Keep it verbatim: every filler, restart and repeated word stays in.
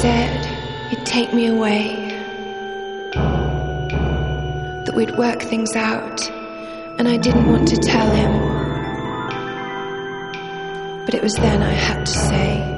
said you'd take me away, that we'd work things out, and I didn't want to tell him. But it was then I had to say,